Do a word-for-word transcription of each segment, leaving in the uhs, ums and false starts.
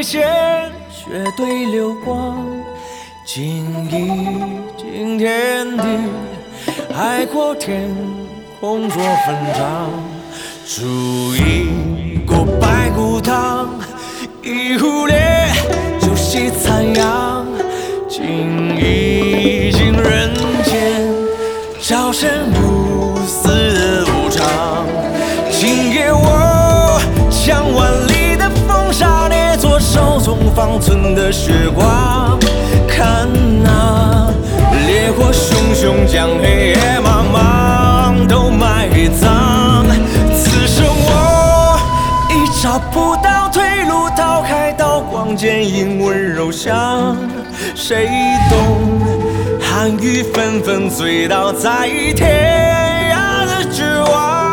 杯鲜血对流光，今已经天地，海阔天空作分章。煮一锅白骨汤，一壶烈酒洗残阳。今已经人间，朝生暮死的无常。今夜我将万里的风沙列作手中方寸的血光。看那烈火熊熊，将黑夜茫茫都埋葬。此生我已找不到退路，逃开刀光剑影温柔乡。谁懂寒雨纷纷，醉倒在天涯的绝望。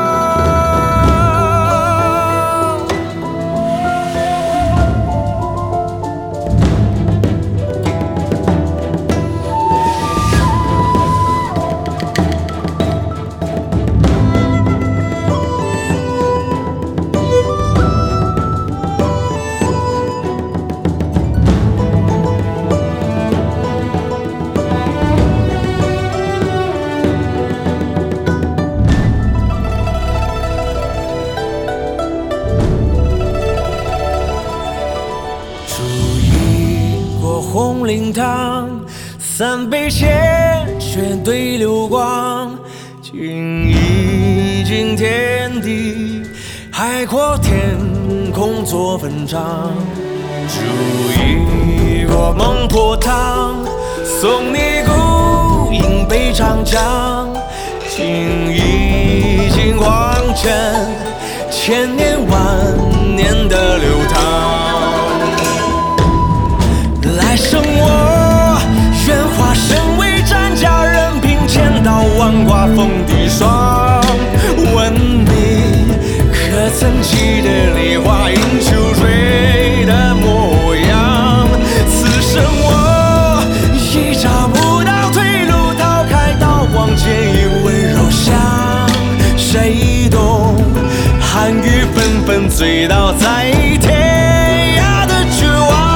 红灵汤，三杯鲜血对流光。今已经天地，海阔天空作分章。煮一锅孟婆汤，送你孤影北长江。今已经黄尘，千年万年的流淌。来生我愿化身为战家，任凭千刀万剐锋地霜。问你可曾记得梨花映秋水的模样？此生我已找不到退路，逃开刀光剑影温柔乡。谁懂寒雨纷纷，醉倒在天涯的绝望。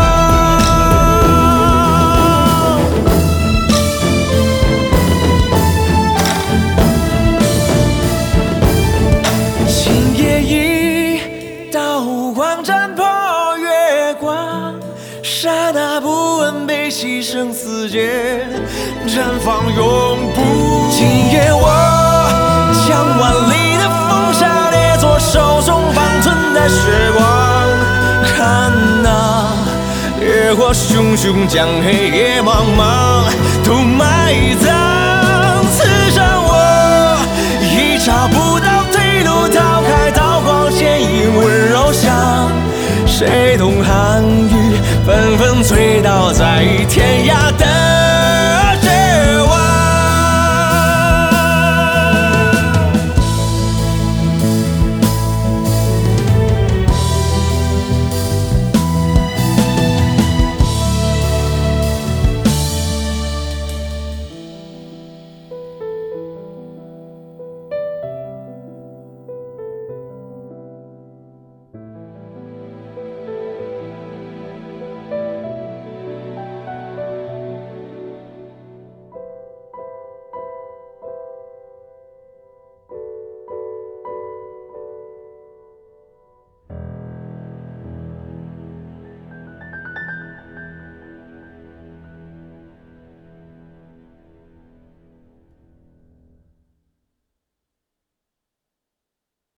刹那不问悲喜生死劫，绽放永不。今夜我将万里的风沙列作手中方寸的血光。看那烈火熊熊，将黑夜茫茫都埋葬。此生我已找不到退路，逃开刀光剑影温柔乡。谁懂寒雨纷纷，醉倒在天